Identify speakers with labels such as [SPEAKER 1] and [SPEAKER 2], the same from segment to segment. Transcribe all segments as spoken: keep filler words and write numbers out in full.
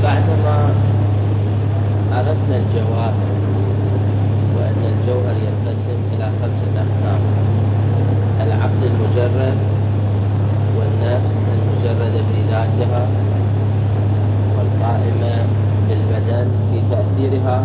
[SPEAKER 1] بعدما عرفنا الجواهر وأن الجوهر ينقسم إلى خمسة أقسام: العقل المجرد، والنفس المجردة في ذاتها، والقائمة بالبدن في تأثيرها،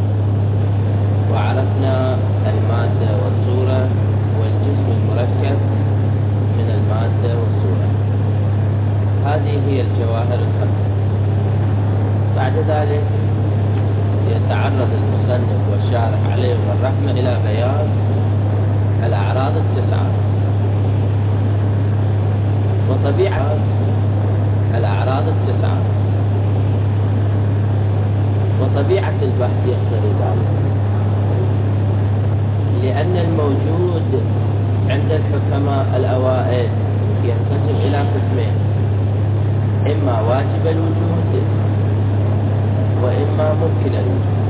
[SPEAKER 1] وعرفنا المادة والصورة والجسم المركب من المادة والصورة. هذه هي الجواهر الخمسة. بعد ذلك يتعرض المصنف والشارح عليهم الرحمة إلى بيان الأعراض التسعة وطبيعة الأعراض التسعة وطبيعة البحث يقتضي ذلك، لأن الموجود عند الحكماء الأوائل ينقسم إلى قسمين: إما واجب الوجود وإما ممكن الوجود.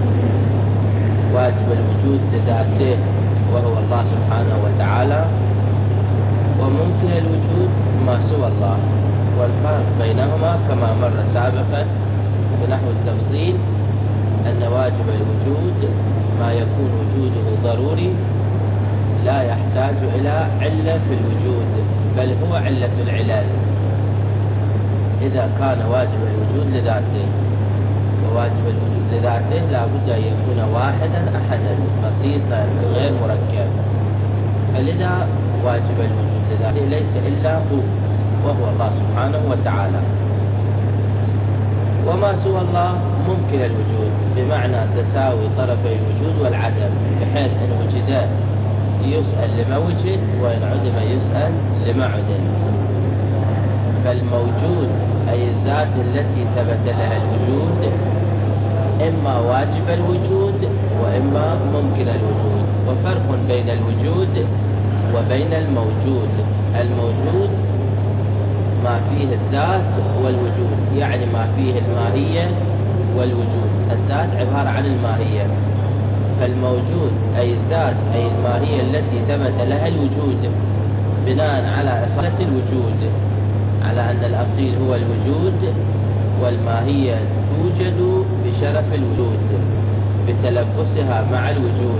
[SPEAKER 1] واجب الوجود لذاته وهو الله سبحانه وتعالى، وممكن الوجود ما سوى الله، والفرق بينهما كما مر سابقا بنحو التفصيل أن واجب الوجود ما يكون وجوده ضروري لا يحتاج إلى علة في الوجود، بل هو علة العلل إذا كان واجب الوجود لذاته. وواجب الوجود لذاته لا بد أن يكون واحدا أحدا بسيطا غير مركب، فلذا واجب الوجود لذاته ليس إلا هو وهو الله سبحانه وتعالى. وما سوى الله ممكن الوجود، بمعنى تساوي طرفي الوجود والعدم، بحيث إن وجد يسأل لما وجد، وإن عدم يسأل لما عدم. فالموجود أي الذات التي ثبت لها الوجود إما واجب الوجود وإما ممكن الوجود. وفرق بين الوجود وبين الموجود: الموجود ما فيه الذات والوجود، يعني ما فيه الماهية والوجود. الذات عبارة عن الماهية، فالموجود أي الذات أي الماهية التي ثبت لها الوجود بناء على أصالة الوجود، على أن الأصيل هو الوجود، والماهية توجد بشرف الوجود بتلبسها مع الوجود.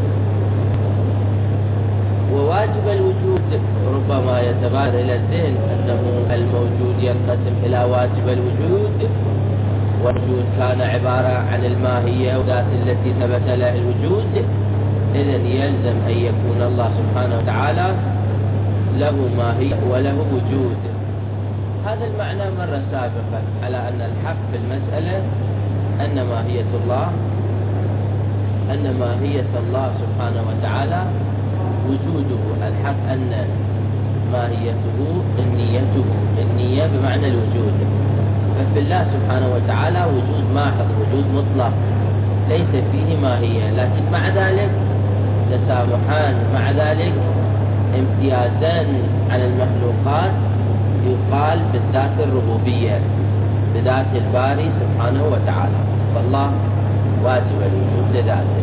[SPEAKER 1] وواجب الوجود ربما يتبادر إلى الذهن أنه الموجود ينقسم إلى واجب الوجود، والوجود كان عبارة عن الماهية والذات التي ثبت لها الوجود، إذن يلزم أن يكون الله سبحانه وتعالى له ماهية وله وجود. هذا المعنى مر سابقا، على أن الحق في المسألة أن ماهية الله أن ماهية الله سبحانه وتعالى وجوده. الحق أن ماهيته النيته، النية بمعنى الوجود. ففي الله سبحانه وتعالى وجود محض، وجود مطلق ليس فيه ماهية، لكن مع ذلك تسامحان، مع ذلك امتيازا عن المخلوقات. يقال بالذات الربوبية، بذات الباري سبحانه وتعالى، فالله واجب الوجود لذاته.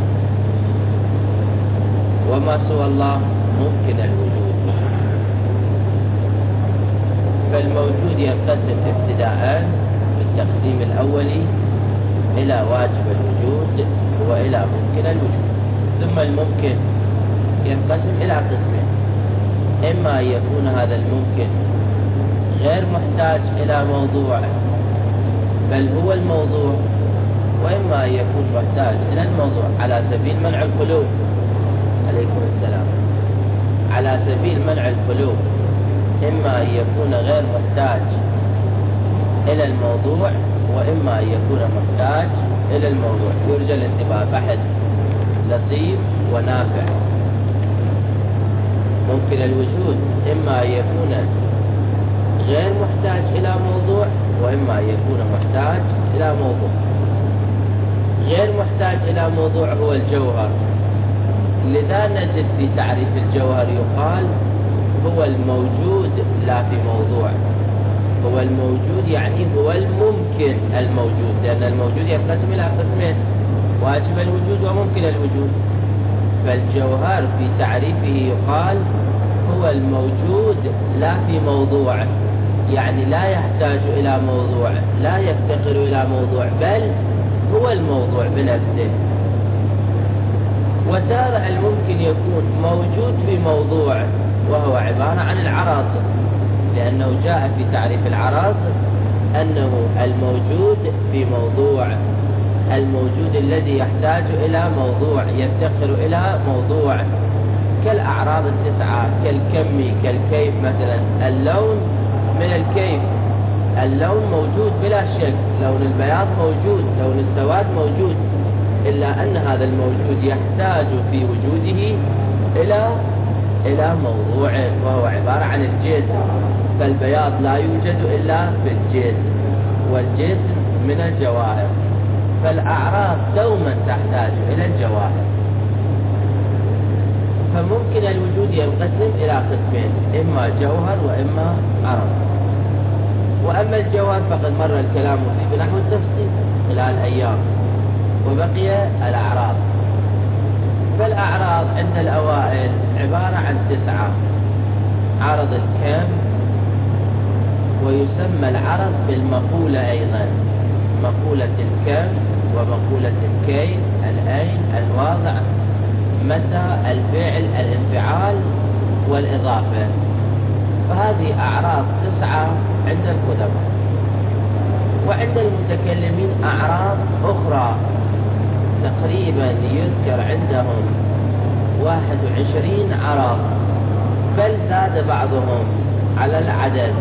[SPEAKER 1] وما سوى الله ممكن الوجود. فالموجود ينقسم ابتداء بالتقسيم الأولي إلى واجب الوجود وإلى ممكن الوجود. ثم الممكن ينقسم إلى قسمين: إما أن يكون هذا الممكن غير محتاج إلى موضوع بل هو الموضوع، وإما أن يكون محتاج إلى الموضوع على سبيل منع الخلو. عليكم السلام. على سبيل منع الخلو، إما أن يكون غير محتاج إلى الموضوع، وإما أن يكون محتاج إلى الموضوع. يرجى الانتباه، بحث لطيف ونافع. ممكن الوجود إما أن يكون غير محتاج إلى موضوع، وإما أن يكون محتاج إلى موضوع. غير محتاج إلى موضوع هو الجوهر، لذا نجد في تعريف الجوهر يقال هو الموجود لا في موضوع. هو الموجود يعني هو الممكن الموجود، لأن الموجود ينقسم إلى قسمين: واجب الوجود وممكن الوجود. فالجوهر في تعريفه يقال هو الموجود لا في موضوع، يعني لا يحتاج إلى موضوع، لا يفتقر إلى موضوع، بل هو الموضوع بنفسه. وتارة الممكن يكون موجود في موضوع وهو عبارة عن العرض، لأنه جاء في تعريف العرض أنه الموجود في موضوع، الموجود الذي يحتاج إلى موضوع، يفتقر إلى موضوع، كالأعراض التسعة، كالكم، كالكيف. مثلا اللون من الكيف، اللون موجود بلا شك، لون البياض موجود، لون السواد موجود، إلا أن هذا الموجود يحتاج في وجوده إلى إلى موضوع وهو عبارة عن الجسم. فالبياض لا يوجد إلا في الجسم، والجسم من الجواهر، فالأعراض دوما تحتاج إلى الجواهر. فممكن الوجود ينقسم إلى قسمين، إما جوهر وإما عرض. وأما الجوهر فقد مر الكلام فيه بنحو التفصيل خلال أيام، وبقي الأعراض. فالأعراض عند الأوائل عبارة عن تسعة: عرض الكم، ويسمى العرض بالمقولة أيضا، مقولة الكم ومقولة الكيف، الأين، الواضع، متى، الفعل، الانفعال، والإضافة. فهذه أعراض تسعة عند القدماء. وعند المتكلمين أعراض أخرى تقريبا يذكر عندهم واحد وعشرين عرض، بل زاد بعضهم على العدد.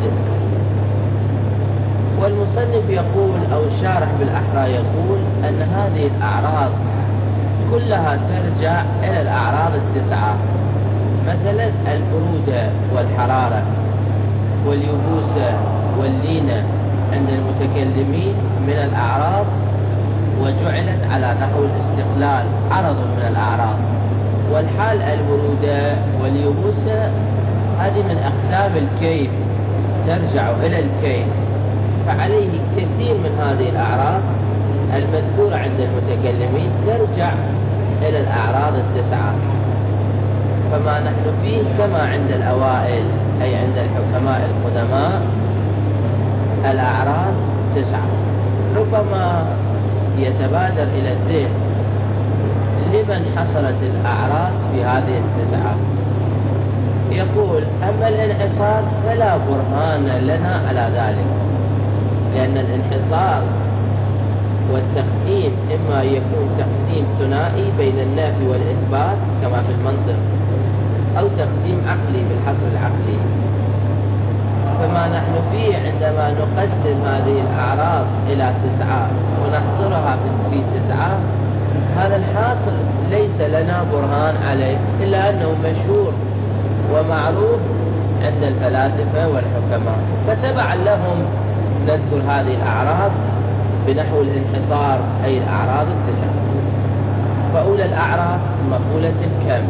[SPEAKER 1] والمصنف يقول، أو الشارح بالأحرى يقول، أن هذه الأعراض كلها ترجع إلى الأعراض التسعة. مثلا البرودة والحرارة واليبوسة واللينة عند المتكلمين من الأعراض، وجعلت على نحو الاستقلال، عرض من الأعراض. والحال البرودة واليبوسة هذه من أقسام الكيف، ترجع إلى الكيف. فعليه كثير من هذه الأعراض المذكورة عند المتكلمين ترجع إلى الأعراض التسعة. فما نحن فيه كما عند الأوائل، أي عند الحكماء القدماء، الأعراض تسعة. ربما يتبادر إلى الذهن لمن حصلت الأعراض في هذه التسعة. يقول: أما الانحصار فلا برهان لنا على ذلك، لأن الانحصار والتقسيم إما يكون تقسيم ثنائي بين النفي والإثبات كما في المنطق، أو تقسيم عقلي بالحصر العقلي. فما نحن فيه عندما نقسم هذه الأعراض إلى تسعة ونحصرها في تسعة، هذا الحاصل ليس لنا برهان عليه، إلا أنه مشهور ومعروف عند الفلاسفة والحكماء، فتبعا لهم نذكر هذه الأعراض بنحو الانحصار، أي الأعراض التسعة. فأولى الأعراض مقولة الكم.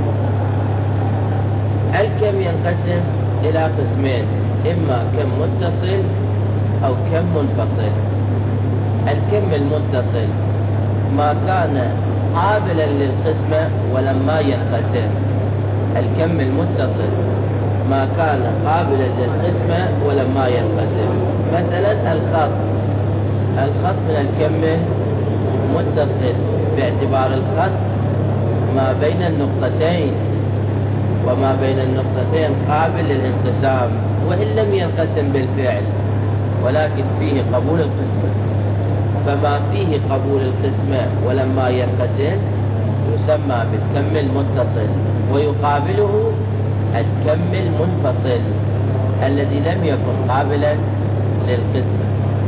[SPEAKER 1] الكم ينقسم إلى قسمين: إما كم متصل أو كم منفصل. الكم المتصل ما كان قابلا للقسمة ولما ينقسم. الكم المتصل ما كان قابلا للقسمة ولما ينقسم. مثلا الخط، الخط من الكم متصل باعتبار الخط ما بين النقطتين، وما بين النقطتين قابل للانقسام، وإن لم ينقسم بالفعل ولكن فيه قبول القسمة. فما فيه قبول القسمة ولما ينقسم يسمى بالكم المتصل، ويقابله الكم المنفصل الذي لم يكن قابلا للقسمة.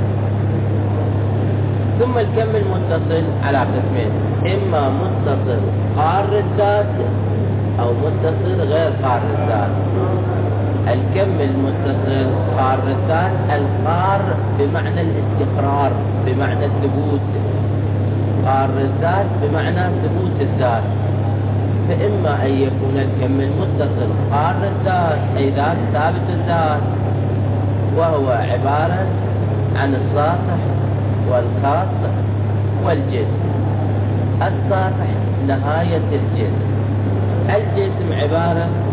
[SPEAKER 1] ثم الكم المتصل على قسمين: إما متصل قار الذات أو متصل غير قار الذات. الكم المتصل قار الذات، القار بمعنى الاستقرار، بمعنى الثبوت. قار الذات بمعنى ثبوت الذات. فإما أن يكون الكم المتصل قار الذات، أي ذات ثابت الذات، وهو عبارة عن الساطح والخاص والجسم. الساطح نهاية الجسم. الجسم عبارة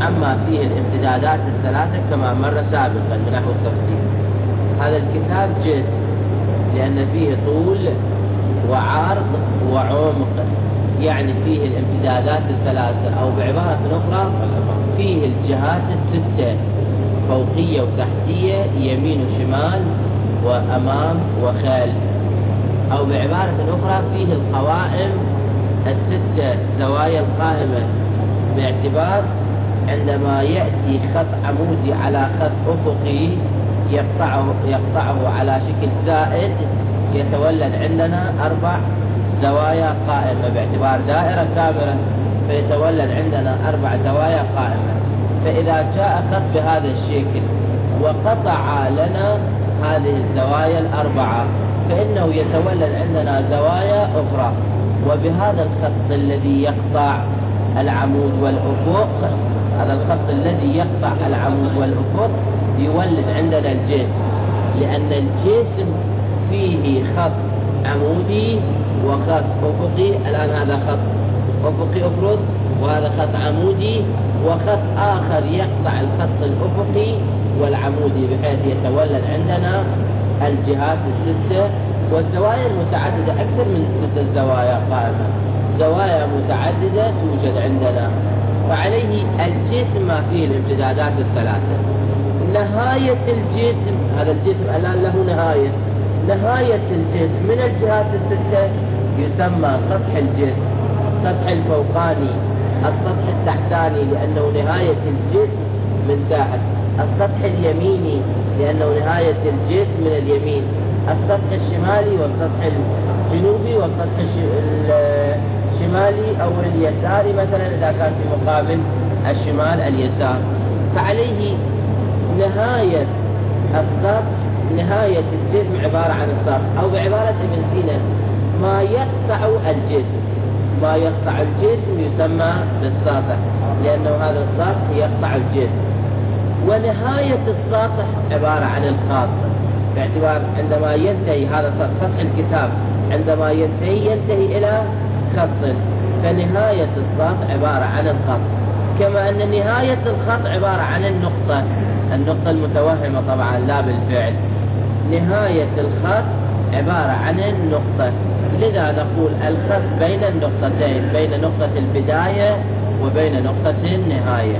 [SPEAKER 1] عما فيه الامتدادات الثلاثة كما مر سابقا من نحو التفصيل. هذا الكتاب جسم لأن فيه طول وعرض وعمق، يعني فيه الامتدادات الثلاثة، أو بعبارة أخرى فيه الجهات الستة، فوقية وتحتية، يمين وشمال وأمام وخلف، أو بعبارة أخرى فيه القوائم الستة، زوايا القائمة، باعتبار عندما يأتي خط عمودي على خط أفقي يقطعه, يقطعه على شكل زائد، يتولد عندنا أربع زوايا قائمة باعتبار دائرة كاملة، فيتولد عندنا أربع زوايا قائمة. فإذا جاء خط بهذا الشكل وقطع لنا هذه الزوايا الأربعة فإنه يتولد عندنا زوايا أخرى، وبهذا الخط الذي يقطع العمود والأفق، هذا الخط الذي يقطع العمود والأفق يولد عندنا الجسم، لأن الجسم فيه خط عمودي وخط أفقي. الآن هذا خط أفقي أفرض، وهذا خط عمودي، وخط آخر يقطع الخط الأفقي والعمودي، بحيث يتولد عندنا الجهات الستة والزوايا المتعددة، أكثر من ستة زوايا قائمة، زوايا متعددة توجد عندنا. فعليه الجسم ما فيه الامتدادات الثلاثة. نهاية الجسم، هذا الجسم الآن له نهاية، نهاية الجسم من الجهات الستة يسمى سطح الجسم، السطح الفوقاني، السطح التحتاني لأنه نهاية الجسم من تحت، السطح اليميني لأنه نهاية الجسم من اليمين، السطح الشمالي والسطح الجنوبي والسطح الشمالي أو اليساري مثلا إذا كان في مقابل الشمال اليسار. فعليه نهاية السطح، نهاية الجسم عبارة عن السطح، أو بعبارة ابن سينا ما يقطع الجسم، ما يقطع الجسم يسمى بالسطح، لأنه هذا السطح يقطع الجسم. ونهاية السطح عبارة عن الخط، باعتبار عندما ينتهي هذا سطح الكتاب عندما ينتهي ينتهي إلى خط، فنهاية السطح عبارة عن الخط، كما أن نهاية الخط عبارة عن النقطة، النقطة المتوهمة طبعا لا بالفعل. نهاية الخط عبارة عن النقطة، لذا نقول الخط بين النقطتين، بين نقطة البداية وبين نقطة النهاية.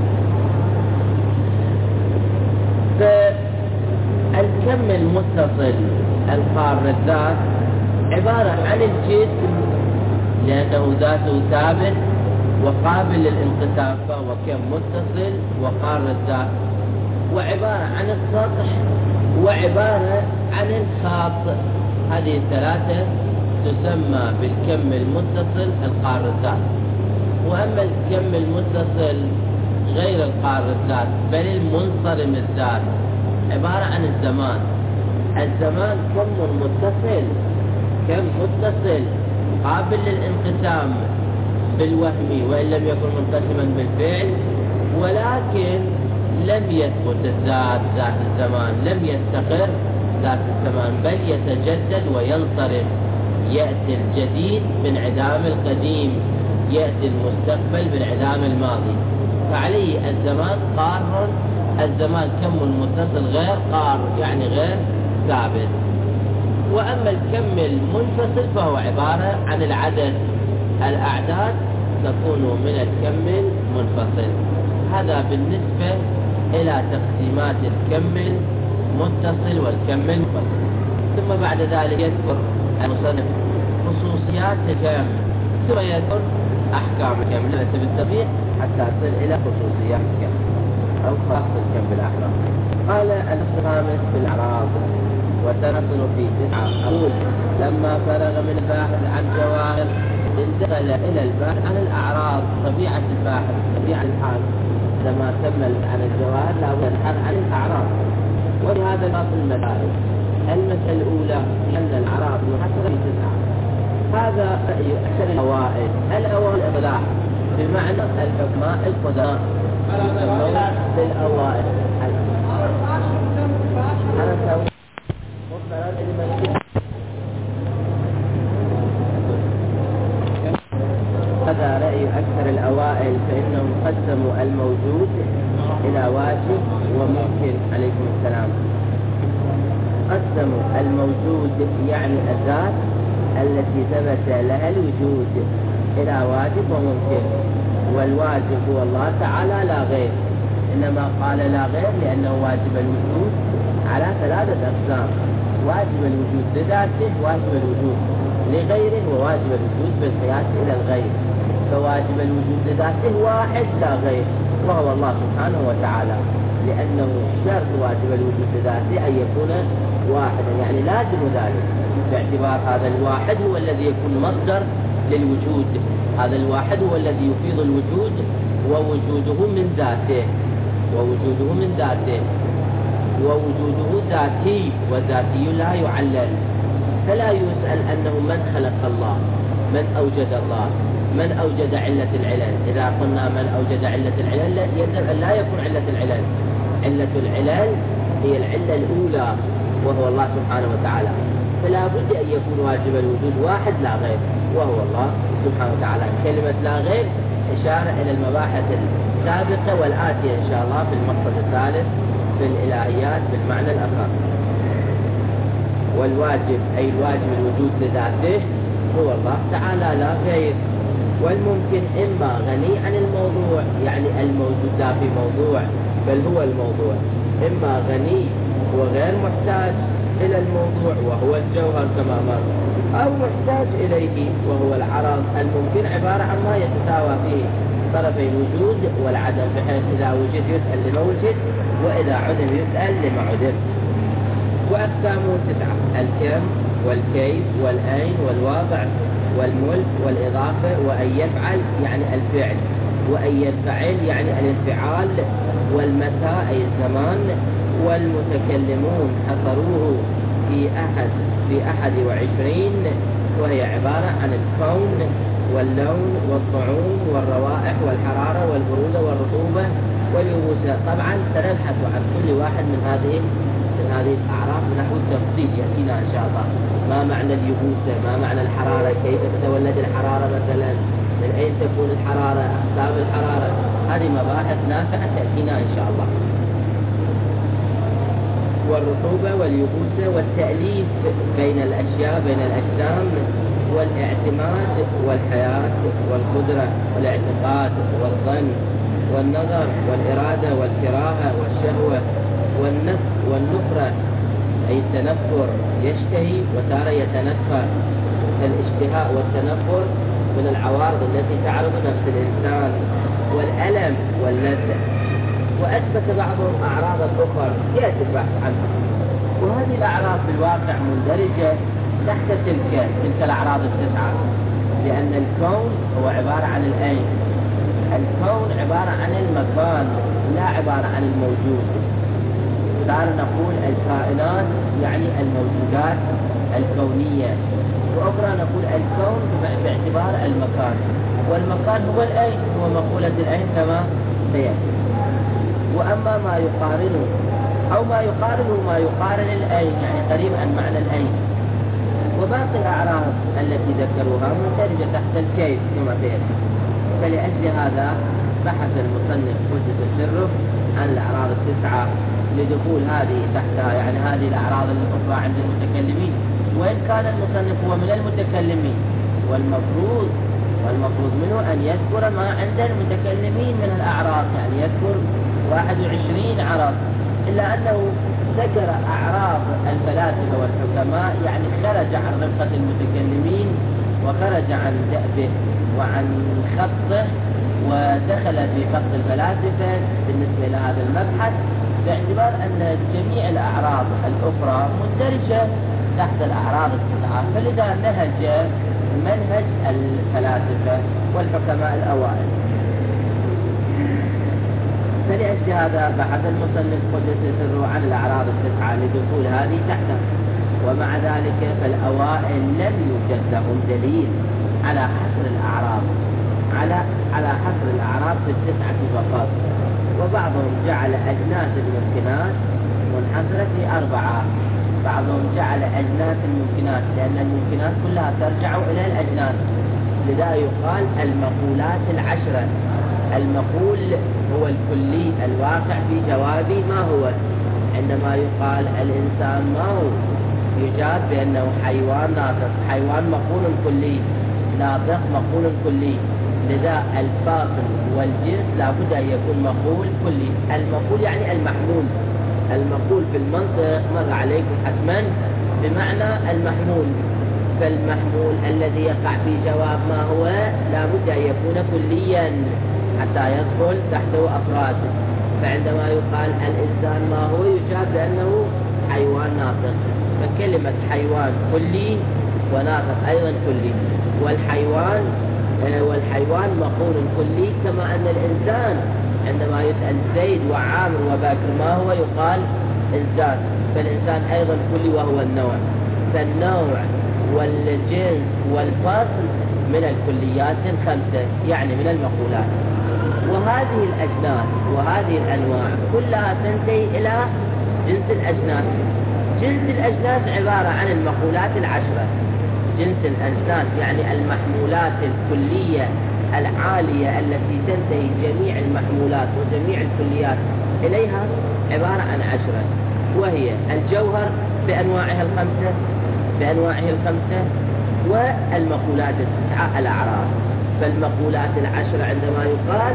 [SPEAKER 1] فالكم المتصل القار الذات عبارة عن الجسم لأنه ذاته ثابت وقابل للانقسام، فهو كم متصل وقار الذات، وعبارة عن السطح وعبارة عن الخط. هذه الثلاثة تسمى بالكم المتصل القار الذات. وأما الكم المتصل غير القار الذات بل المنصرم الذات عبارة عن الزمان. الزمان كم متصل، كم متصل قابل للانقسام بالوهم وإن لم يكن منقسما بالفعل، ولكن لم يثبت الذات ذات الزمان، لم يستقر ذات الزمان، بل يتجدد وينصرم، يأتي الجديد بانعدام القديم، يأتي المستقبل بانعدام الماضي. فعليه الزمان قار، الزمان كم متصل غير قار يعني غير ثابت. وأما الكم المنفصل فهو عبارة عن العدد، الأعداد تكون من الكم المنفصل. هذا بالنسبة إلى تقسيمات الكم المتصل والكم المنفصل. ثم بعد ذلك يذكر المصنف خصوصيات الكم، ثم يذكر أحكام الكم ليس بالطبيعي حتى تصل إلى خصوصيات الكم أو خاص الكم بالأحرام. قال الخامس بالأعراض وتنصل في تسعة. أقول لما فرغ من الباحث عن جواهر انتقل إلى الباحث عن الأعراض، طبيعة الباحث، طبيعة الحال. لما كمل عن الجواهر لابد الحال عن الأعراض. ولهذا نقص المسائل. المسألة الأولى أن الأعراض محصرة في تسعة. هذا أكثر الأوائل. الأوائل إطلاق بمعنى الحكماء القدماء يسمون بالأوائل. هذا رأي أكثر الأوائل، فإنهم قسموا الموجود إلى واجب وممكن. عليكم السلام. قسموا الموجود يعني الذات التي ثبت لها الوجود إلى واجب وممكن، والواجب هو الله تعالى لا غير، إنما قال لا غير لأنه واجب الوجود على ثلاثة أقسام: واجب الوجود لذاته، واجب الوجود لغيره، وواجب الوجود بالقياس إلى الغير. فواجب الوجود لذاته واحد لا غير، وهو الله سبحانه وتعالى، لأنه شرط واجب الوجود لذاته أن يكون واحدا، يعني لازم ذلك، باعتبار هذا الواحد هو الذي يكون مصدر للوجود، هذا الواحد هو الذي يفيض الوجود، ووجوده من ذاته ووجوده من ذاته ووجوده ذاتي، والذاتي لا يعلل، فلا يسأل أنه من خلق الله، من أوجد الله، من أوجد علة العلل. إذا قلنا من أوجد علة العلل يجب أن لا يكون علة العلل، علة العلل هي العلة الأولى وهو الله سبحانه وتعالى، فلا بد أن يكون واجب الوجود واحد لا غير، وهو الله سبحانه وتعالى. كلمة لا غير إشارة إلى المباحث السابقة والآتية إن شاء الله في المقصد الثالث في الإلهيات بالمعنى الآخر. والواجب أي الواجب الوجود لذاته هو الله تعالى لا غير. والممكن إما غني عن الموضوع، يعني الموجود لا في موضوع بل هو الموضوع، إما غني وغير محتاج إلى الموضوع وهو الجوهر كما مر، أو محتاج إليه وهو العرض. الممكن عبارة عن ما يتساوى فيه طرفي الوجود والعدم، بحيث إذا وجد يسأل لما وجد، وإذا عدم يسأل لما عدم. وأقسامه تسعة: الكم والكيف والأين والواضع والملك والإضافة، وأن يفعل يعني الفعل، وأن ينفعل يعني الانفعال، والمتى أي الزمان. والمتكلمون حصروه في أحد في أحد وعشرين، وهي عبارة عن الكون واللون والطعوم والروائح والحرارة والبرودة والرطوبة واليبوسة. طبعا سنبحث عن كل واحد من هذه من هذه الأعراف نحو التفصيل يأتينا إن شاء الله. ما معنى اليبوسة؟ ما معنى الحرارة؟ كيف تتولد الحرارة مثلا؟ من أين تكون الحرارة؟ أسباب الحرارة؟ هذه مباحث نافعة تأتينا إن شاء الله. والرطوبة واليبوسة والتأليف بين الأشياء بين الأجسام، والاعتماد والحياة والقدرة والاعتقاد والظن والنظر والإرادة والكراهة والشهوة والنفس والنفرة أي التنفر، يشتهي وتارة يتنفر. الاشتهاء والتنفر من العوارض التي تعرض نفس الإنسان. والألم واللذة. وأثبت بعضهم أعراض أخرى يأتي البحث عنها، وهذه الأعراض في الواقع مندرجة تحت تلك تلك الأعراض التسعة، لأن الكون هو عبارة عن الأين، الكون عبارة عن المكان لا عبارة عن الموجود. صار نقول الكائنات يعني الموجودات الكونية، وأخرى نقول الكون باعتبار المكان، والمكان هو الأين، هو مقولة الأين كما سيأتي. وأما ما يقارنه أو ما يقارنه ما يقارن الأين يعني قريب عن معنى الأين. وباقي الأعراض التي ذكروها مندرجة تحت الكيف كما سيأتي. فلأجل هذا بحث المصنف قدس سره عن الأعراض التسعة لدخول هذه تحتها، يعني هذه الأعراض الأخرى عند المتكلمين، وإن كان المصنف هو من المتكلمين، والمفروض والمفروض منه أن يذكر ما عند المتكلمين من الأعراض، يعني يذكر واحد وعشرين عرض، إلا أنه ذكر أعراض الفلاسفة والحكماء، يعني خرج عن رفقة المتكلمين وخرج عن دأبه وعن خطه، ودخل في خط الفلاسفة بالنسبة إلى هذا المبحث، باعتبار أن جميع الأعراض الأخرى مندرجة تحت الأعراض التسعة، فلذا نهج منهج الفلاسفة والحكماء الأوائل. فلأجل هذا بحث المصنف قدس سره عن الأعراض التسعة لدخول هذه تحته. ومع ذلك فالأوائل لم يوجد لهم دليل على حصر الأعراض على على حصر الأعراض في التسعة فقط، وبعضهم جعل أجناس الممكنات منحصرة في أربعة، بعضهم جعل أجناس الممكنات لأن الممكنات كلها ترجع إلى الأجناس، لذا يقال المقولات العشرة، المقول هو الكلي الواقع في جوابي ما هو. عندما يقال الإنسان ما هو، يجاب بأنه حيوان ناطق. حيوان مقول كلي، ناطق مقول كلي، لذا الفاصل والجنس لابد أن يكون مقول كلي. المقول يعني المحمول. المقول في المنطق مر عليكم حتما بمعنى المحمول، فالمحمول الذي يقع في جواب ما هو لابد أن يكون كليا حتى يدخل تحته أفراد. فعندما يقال الإنسان ما هو، يجاب بأنه حيوان ناطق، فكلمة حيوان كلي وناطق أيضا كلي. والحيوان والحيوان مقول كلي، كما أن الإنسان عندما يسأل زيد وعامر وباكر ما هو، يقال إنسان، فالإنسان أيضا كلي وهو النوع. فالنوع والجنس والفصل من الكليات الخمسة، يعني من المقولات. وهذه الأجناس وهذه الأنواع كلها تنتهي إلى جنس الأجناس. جنس الأجناس عبارة عن المقولات العشرة. جنس الأجناس يعني المحمولات الكلية العالية التي تنتهي جميع المحمولات وجميع الكليات إليها، عبارة عن عشرة، وهي الجوهر بأنواعها الخمسة بأنواعه الخمسة والمقولات التسعة الأعراض. فالمقولات العشرة عندما يقال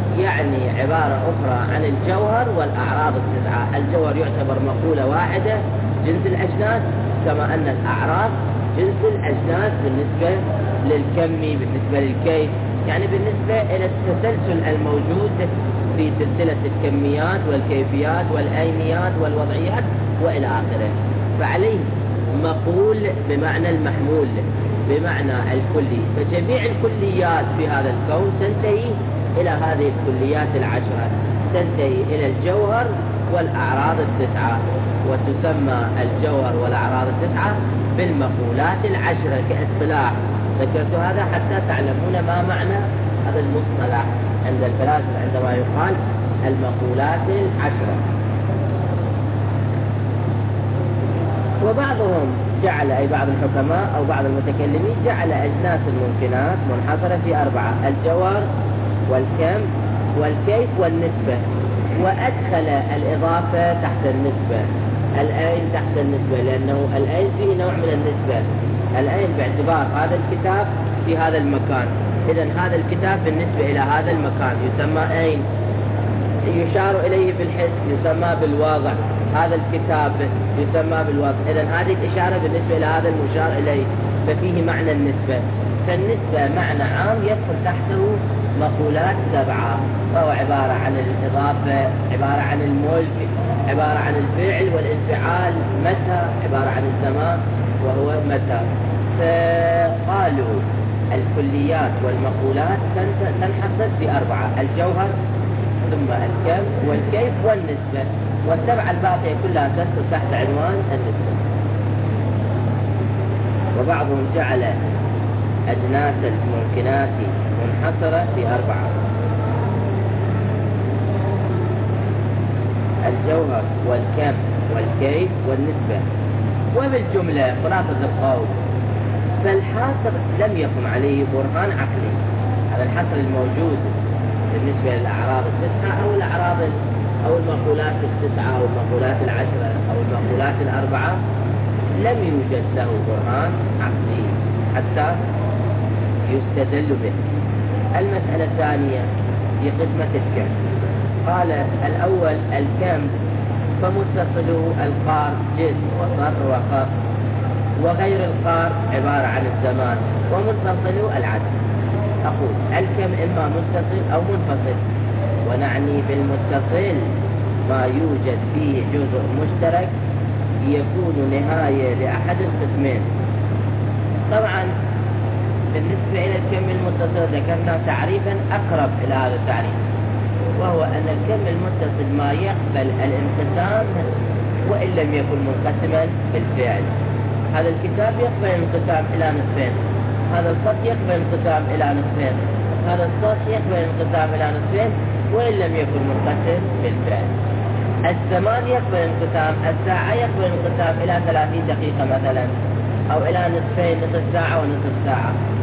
[SPEAKER 1] يعني عبارة أخرى عن الجوهر والأعراض التسعة. الجوهر يعتبر مقولة واحدة جنس الأجناس، كما أن الأعراض جنس الأجناس بالنسبة للكمي، بالنسبة للكيف، يعني بالنسبة إلى التسلسل الموجود في سلسلة الكميات والكيفيات والأينيات والوضعيات وإلى آخره. فعليه مقول بمعنى المحمول بمعنى الكلي. فجميع الكليات في هذا الكون تنتهي إلى هذه الكليات العشرة، تنتهي إلى الجوهر والأعراض التسعة، وتسمى الجوهر والأعراض التسعة بالمقولات العشرة كاصطلاح. ذكرت هذا حتى تعلمون ما معنى هذا المصطلح عند الفلاسفة عندما يقال المقولات العشرة. وبعضهم جعل، أي بعض الحكماء أو بعض المتكلمين، جعل أجناس الممكنات منحصرة في أربعة: الجوهر والكم والكيف والنسبة، وأدخل الإضافة تحت النسبة، الأين تحت النسبة، لأنه الأين فيه نوع من النسبة. الأين باعتبار هذا الكتاب في هذا المكان، إذا هذا الكتاب بالنسبة إلى هذا المكان يسمى أين. يشار إليه بالحس يسمى بالواضع، هذا الكتاب يسمى بالوضع، إذا هذه الإشارة بالنسبة إلى هذا المشار إليه، ففيه معنى النسبة. فالنسبة معنى عام يدخل تحته مقولات سبعة، وهو عبارة عن الإضافة، عبارة عن الملك، عبارة عن الفعل والانفعال، متى، عبارة عن الزمان وهو متى. فقالوا الكليات والمقولات تنحصر في أربعة: الجوهر ثم الكم والكيف والنسبة، والسبعة الباقية كلها تدخل تحت عنوان النسبة. وبعضهم جعل أجناس الممكنات منحصرة في أربعة: الجوهر والكم والكيف والنسبة. وبالجملة خلاصة القول، فالحاصر لم يقم عليه برهان عقلي. هذا الحصر الموجود بالنسبة للأعراض التسعة أو الأعراض أو المقولات التسعة أو المقولات العشرة أو المقولات الأربعة، لم يوجد له برهان عقلي حتى يستدل به. المسألة الثانية في قسمة الكم، قال الأول الكم فمتصل القار جسم وصر وقر، وغير القار عبارة عن الزمان، ومتصل العدد. أقول الكم إما متصل أو منفصل، ونعني بالمتصل ما يوجد فيه جزء مشترك يكون نهاية لأحد القسمين. طبعا بالنسبة إلى الكم المتصل ذكرنا تعريفا أقرب إلى هذا التعريف، وهو أن الكم المتصل ما يقبل الانقسام وإن لم يكن منقسما بالفعل. هذا الكتاب يقبل الانقسام إلى نصفين، هذا الخط يقبل الانقسام إلى نصفين، هذا الصوت يقبل الانقسام إلى نصفين وإن لم يكن منقسم بالفعل. الزمان يقبل الانقسام، الساعة يقبل الانقسام إلى ثلاثين دقيقة مثلا، أو إلى نصفين، نصف ساعة ونصف ساعة.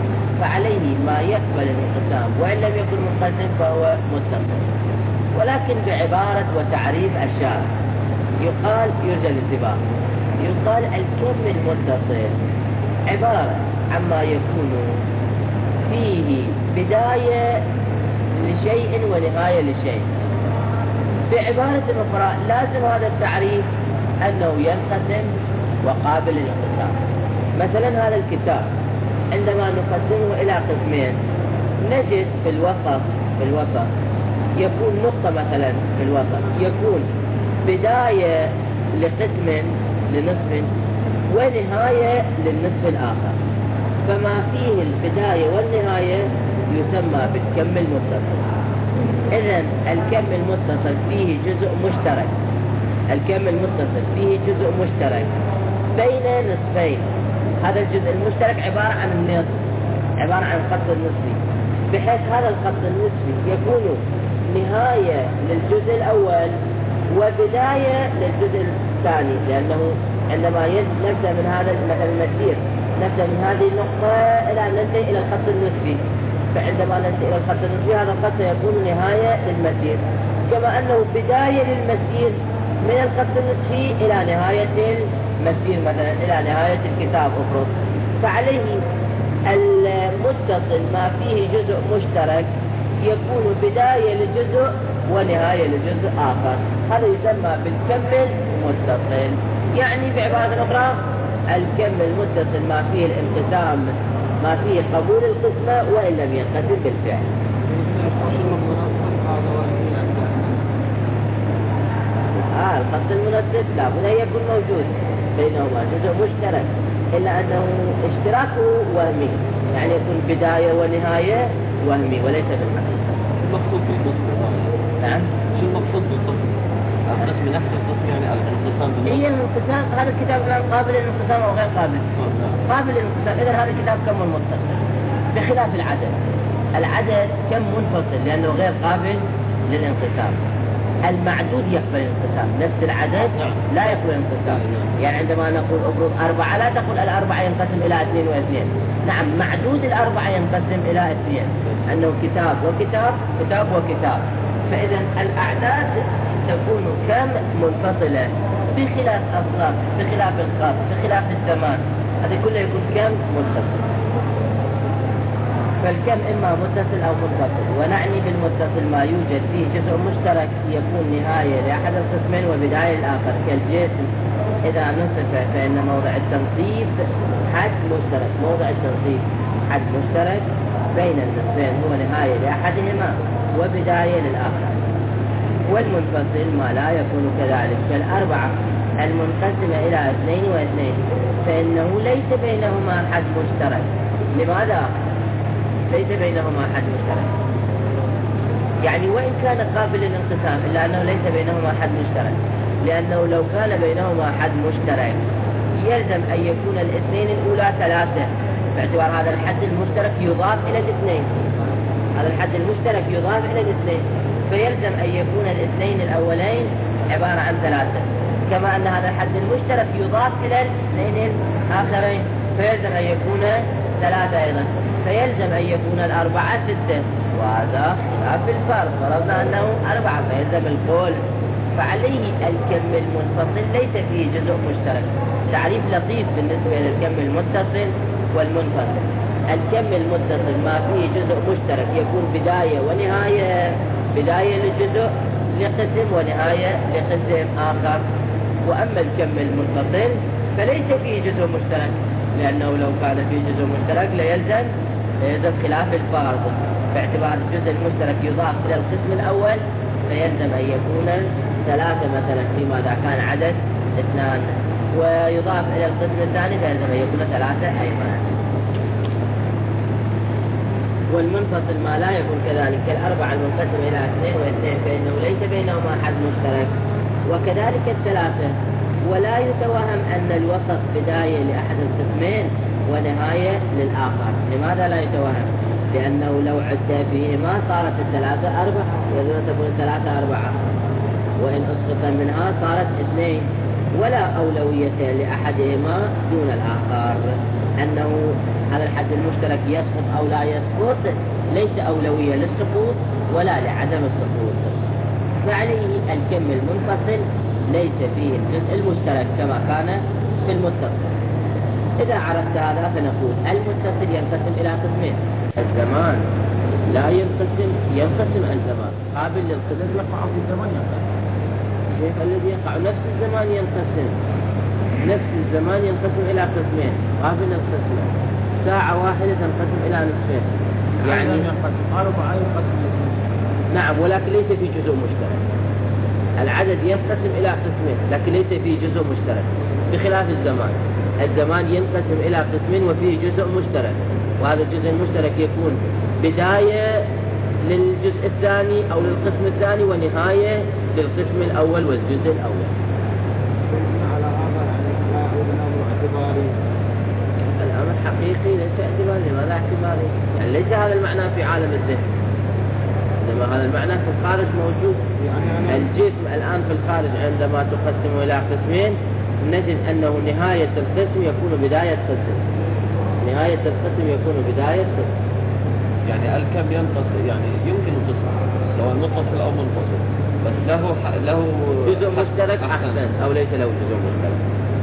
[SPEAKER 1] فعليه ما يقبل الانقسام وإن لم يكن منقسم فهو متصل. ولكن بعبارة وتعريف الشارع يقال يرجى الانتباه، يقال الكم المتصل عبارة عما يكون فيه بداية لشيء ونهاية لشيء. بعبارة أخرى لازم هذا التعريف أنه ينقسم وقابل للانقسام. مثلا هذا الكتاب عندما نقسمه إلى قسمين نجد في الوسط في الوسط يكون نقطة مثلا في الوسط يكون بداية لقسم لنصف ونهاية للنصف الآخر، فما فيه البداية والنهاية يسمى بالكم المتصل. إذن الكم المتصل فيه جزء مشترك، الكم المتصل فيه جزء مشترك بين نصفين. هذا الجزء المشترك عبارة عن النصف، عبارة عن الخط النصفي، بحيث هذا الخط النصفي يكون نهاية للجزء الأول وبداية للجزء الثاني، لأنه عندما نبدأ من هذا مثلا المسير نبدأ من هذه النقطة إلى أن ننتهي إلى الخط النصفي، فعندما ننتهي إلى الخط النصفي هذا الخط يكون نهاية للمسير، كما أنه بداية للمسير من الخط النصفي إلى نهاية المسير مثلا إلى نهاية الكتاب أفرض. فعليه المتصل ما فيه جزء مشترك يكون بداية لجزء ونهاية لجزء آخر، هذا يسمى بالكم المتصل. يعني بعبارة أخرى الكم المتصل ما فيه الانقسام، ما فيه قبول القسمة وإن لم ينقسم بالفعل. آه الخط المناسب لا بد أن يكون موجود بينهما جزء مشترك، إلا أنه اشتراكه وهمي، يعني يكون بداية ونهاية وهمي وليس بالحقيقة.
[SPEAKER 2] المقصود بالقسم
[SPEAKER 1] نعم
[SPEAKER 2] شو المقصود بالقسم؟ القسم نفس القسم يعني الانقسام بالنص.
[SPEAKER 1] هي الانقسام، هذا الكتاب قابل للانقسام أو غير قابل؟ قابل للانقسام. إذا هذا الكتاب كم متصل بخلاف العدد. العدد كم منفصل لأنه غير قابل للانقسام. المعدود يقبل الانقسام، نفس العدد لا يقبل الانقسام. يعني عندما نقول افرض أربعة لا تقول الأربعة ينقسم إلى اثنين واثنين، نعم معدود الأربعة ينقسم إلى اثنين، أنه كتاب وكتاب كتاب وكتاب. فإذا الأعداد تكون كم منفصلة بخلاف أصلاف، بخلاف الخاص، بخلاف الزمان، هذا كله يكون كم منفصل. فالكم إما متصل أو منفصل، ونعني بالمتصل ما يوجد فيه جزء مشترك يكون نهاية لأحد القسمين وبداية الآخر، كالجسم إذا نصف فإن موضع التنصيف حد مشترك، موضع التنصيف حد مشترك بين النصفين هو نهاية لأحدهما وبداية للآخر. والمنفصل ما لا يكون كذلك، كالأربعة المنقسمة إلى اثنين واثنين فإنه ليس بينهما حد مشترك. لماذا؟ ليس بينهما حد مشترك، يعني وإن كان قابل للانقسام إلا أنه ليس بينهما حد مشترك، لأنه لو كان بينهما حد مشترك يلزم أن يكون الاثنين الأولى ثلاثة، باعتبار هذا الحد المشترك يضاف إلى الاثنين، هذا الحد المشترك يضاف إلى الاثنين، فيلزم أن يكون الاثنين الأولين عبارة عن ثلاثة، كما أن هذا الحد المشترك يضاف إلى الاثنين الآخرين فيلزم أن يكون ثلاثة أيضا، فيلزم أن يكون الأربعة ستة، وهذا خلاف الفرق، فرضنا أنه أربعة فيلزم القول. فعليه الكم المنفصل ليس فيه جزء مشترك. تعريف لطيف بالنسبة للكم المتصل والمنفصل. الكم المتصل ما فيه جزء مشترك يكون بداية ونهاية، بداية لجزء لقسم ونهاية لقسم آخر. وأما الكم المنفصل فليس فيه جزء مشترك، لأنه لو كان فيه جزء مشترك ليلزم ليلزم خلاف الفرض، باعتبار الجزء المشترك يضاف إلى القسم الأول فيلزم أن يكون ثلاثة مثلا فيما إذا كان عدد اثنان، ويضاف إلى القسم الثاني فيلزم أن يكون ثلاثة أيضا. والمنفصل ما لا يكون كذلك، كالأربعة المنقسمة إلى اثنين واثنين فإنه ليس بينهما حد مشترك، وكذلك الثلاثة. ولا يتوهم أن الوسط بداية لأحد القسمين ونهاية للآخر. لماذا لا يتوهم؟ لأنه لو عد فيهما صارت الثلاثة أربعة، وإذا تكون الثلاثة أربعة، وإن أسقط منها صارت اثنين، ولا أولوية لأحدهما دون الآخر، أنه هذا الحد المشترك يسقط أو لا يسقط ليس أولوية للسقوط ولا لعدم السقوط. فعليه الكم المنفصل ليس فيه الجزء المشترك كما كان في المتصل. إذا عرفت هذا فنقول المتصل ينقسم إلى قسمين. الزمان لا ينقسم، ينقسم الزمان قابل للقسم.
[SPEAKER 2] الذي يقع في الزمان يقع
[SPEAKER 1] شيخ الذي يقع نفس الزمان ينقسم، نفس الزمان ينقسم إلى قسمين قابل للقسم. ساعة واحدة تنقسم إلى نصفين، يعني
[SPEAKER 2] ينقسم أربعة ينقسم
[SPEAKER 1] نعم، ولكن ليس في جزء مشترك. العدد ينقسم إلى قسمين لكن ليس فيه جزء مشترك، بخلاف الزمان. الزمان ينقسم إلى قسمين وفيه جزء مشترك، وهذا الجزء المشترك يكون بداية للجزء الثاني أو للقسم الثاني ونهاية للقسم الأول والجزء الأول.
[SPEAKER 2] على هذا يعني لا يعود الأمر اعتباري.
[SPEAKER 1] الأمر حقيقي ليس اعتباري. لماذا اعتباري؟ يعني ليس هذا المعنى في عالم الذهن، إنما هذا المعنى في الخارج موجود. يعني الجسم الآن في الخارج عندما تقسم إلى قسمين نجد أنه نهاية القسم يكون بداية قسم، نهاية القسم يكون بداية قسم.
[SPEAKER 2] يعني الكم ينقسم، يعني يمكن تصح سواء متصل أو منفصل، بس له له
[SPEAKER 1] جزء مشترك أحسن أو ليس له جزء مشترك.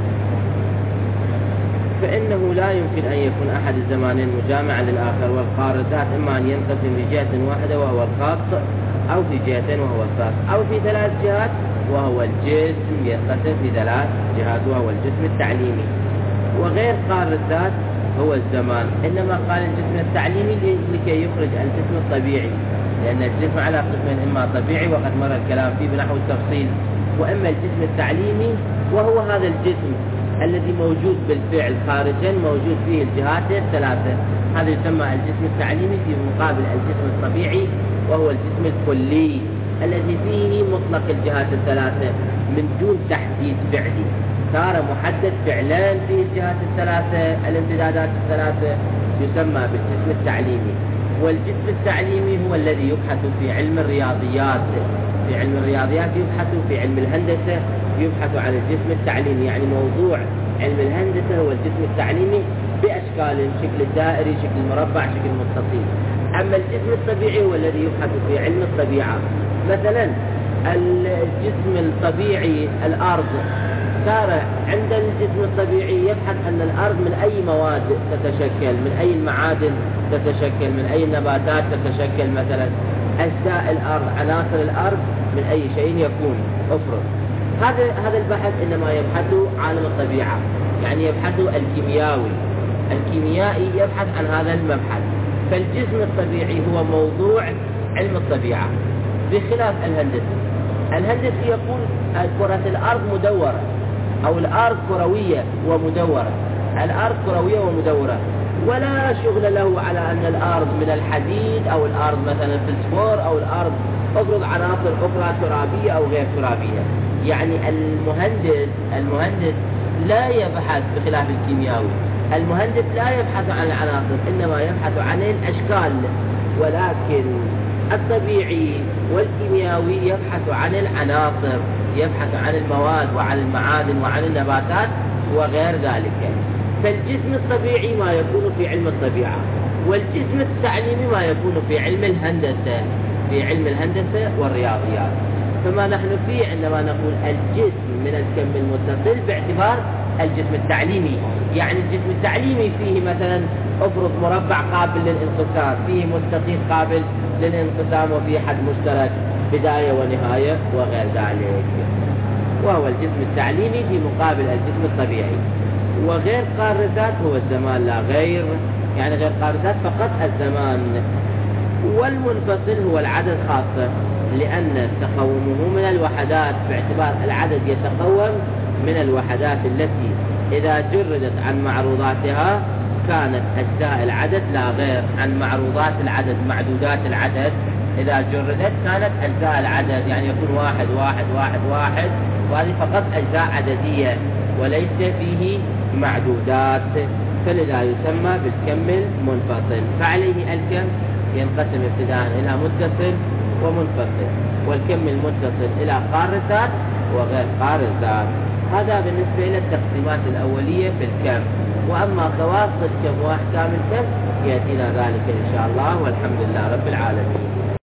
[SPEAKER 1] فإنه لا يمكن أن يكون أحد الزمانين مجامعا للآخر، والقارئ ذات إما أن ينقسم في جهة واحدة وهو الخاص، أو في جهتين وهو الخاص، أو في ثلاث جهات وهو الجسم ينقسم في ثلاث جهات وهو الجسم التعليمي. وغير قارئ الذات هو الزمان، إنما قال الجسم التعليمي لكي يخرج الجسم الطبيعي، لأن الجسم على قسمين، إما طبيعي وقد مر الكلام فيه بنحو التفصيل، وإما الجسم التعليمي وهو هذا الجسم الذي موجود بالفعل خارجا، موجود فيه الجهات الثلاثة. هذا يسمى الجسم التعليمي في مقابل الجسم الطبيعي وهو الجسم الكلي الذي فيه مطلق الجهات الثلاثة من دون تحديد فعلي، صار محدد فعلان فيه الجهات الثلاثة الامتدادات الثلاثة، يسمى بالجسم التعليمي. والجسم التعليمي هو الذي يبحث في علم الرياضيات، في علم الرياضيات يبحث، في علم الهندسة يبحث عن الجسم التعليمي. يعني موضوع علم الهندسة هو الجسم التعليمي بأشكال، شكل دائري، شكل مربع، شكل مستطيل. أما الجسم الطبيعي هو الذي يبحث في علم الطبيعة. مثلا الجسم الطبيعي الأرض، صار عند الجسم الطبيعي يبحث أن الأرض من أي مواد تتشكل، من أي المعادن تتشكل، من أي النباتات تتشكل، مثلا أجزاء الأرض، عناصر الأرض من أي شيء يكون. أفرض هذا هذا البحث إنما يبحث عالم الطبيعة، يعني يبحث الكيميائي، الكيميائي يبحث عن هذا المبحث. فالجسم الطبيعي هو موضوع علم الطبيعة، بخلاف الهندسة. الهندسة يقول كرة الأرض مدورة، أو الأرض كروية ومدورة، الأرض كروية ومدورة، ولا شغل له على أن الأرض من الحديد أو الأرض مثلا فلسفور أو الأرض أفرض عناصر أخرى ترابية أو غير ترابية. يعني المهندس المهندس لا يبحث، بخلاف الكيميائي، المهندس لا يبحث عن العناصر إنما يبحث عن الأشكال. ولكن الطبيعي والكيميائي يبحث عن العناصر، يبحث عن المواد وعن المعادن وعن النباتات وغير ذلك. فالجسم الطبيعي ما يكون في علم الطبيعة، والجسم التعليمي ما يكون في علم الهندسة، في علم الهندسة والرياضيات. فما نحن فيه عندما نقول الجسم من الكم المتصل باعتبار الجسم التعليمي، يعني الجسم التعليمي فيه مثلا افرض مربع قابل للانقسام، فيه مستطيل قابل للانقسام، وفيه حد مشترك بداية ونهاية وغير ذلك، وهو الجسم التعليمي في مقابل الجسم الطبيعي. وغير قارثات هو الزمان لا غير، يعني غير قارثات فقط الزمان. والمنفصل هو العدد خاصة، لأن تقومه من الوحدات، باعتبار العدد يتقوم من الوحدات التي إذا جردت عن معروضاتها كانت أجزاء العدد لا غير عن معروضات العدد، معدودات العدد إذا جردت كانت أجزاء العدد، يعني يكون واحد واحد واحد واحد، وهذه فقط أجزاء عددية وليس فيه معدودات، فلذا يسمى بالكم المنفصل. فعليه الكم ينقسم ابتداء إلى متصل ومنفصل، والكم المتصل إلى قارثات وغير قارثات. هذا بالنسبة إلى التقسيمات الأولية في الكم. وأما خواص الكم وأحكام الكم يأتينا ذلك إن شاء الله، والحمد لله رب العالمين.